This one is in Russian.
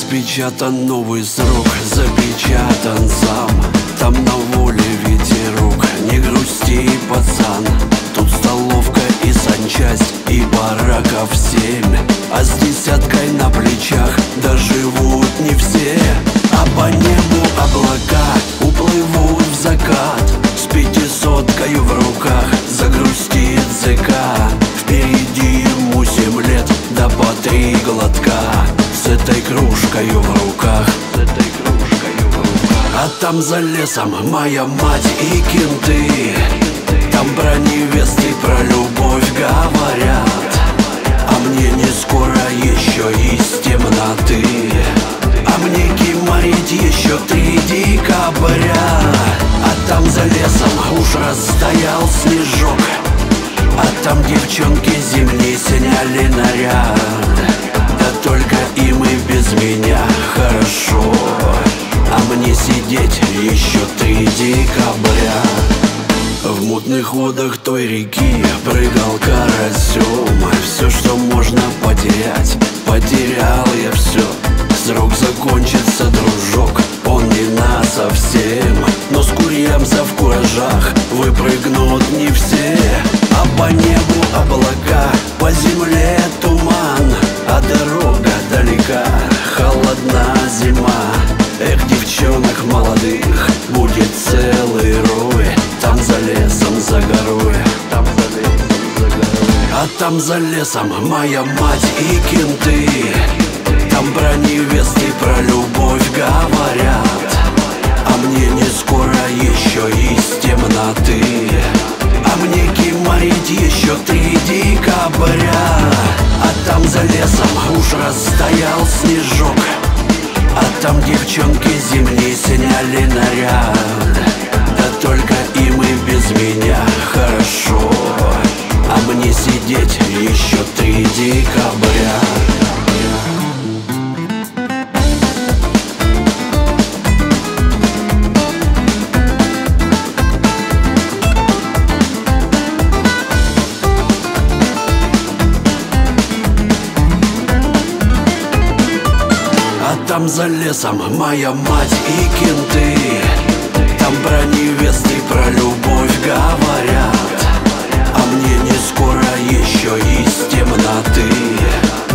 Распечатан новый срок, запечатан сам. Там на воле ветерок, не грусти, пацан. Тут столовка и санчасть, и бараков 7. А с десяткой на плечах доживут не все. А по небу облака уплывут в закат. С 500-кою в руках загрустит ЗК. Впереди ему 7 лет, да по 3 глотка. С этой кружкою в руках, а там за лесом моя мать и кенты. Там про невест и про любовь говорят. А мне не скоро еще из темноты. А мне кимарить еще 3 декабря. А там за лесом уж растаял снежок. А там девчонки зимние сняли наряд. Да только им и без меня хорошо. А мне сидеть еще 3 декабря. В мутных водах той реки прыгал карасем. Все, что можно потерять, потерял я все. Срок закончится, дружок, он не насовсем. Но с курьямся в куражах выпрыгнут не все. А по небу облака, по земле туман. А дорога далека, холодна зима. Эх, девчонок молодых будет целый рой. Там за лесом, за горой, а там за лесом моя мать и кенты. Там про невест и про любовь говорят. А мне не скоро еще из темноты. А мне кимарить еще 3 декабря. А там за лесом уж растаял снежок. А там девчонки зимние сняли наряд. Да только им и без меня хорошо. А мне сидеть еще 3 декабря. Там за лесом моя мать и кенты. Там про невест и про любовь говорят. А мне не скоро еще из темноты.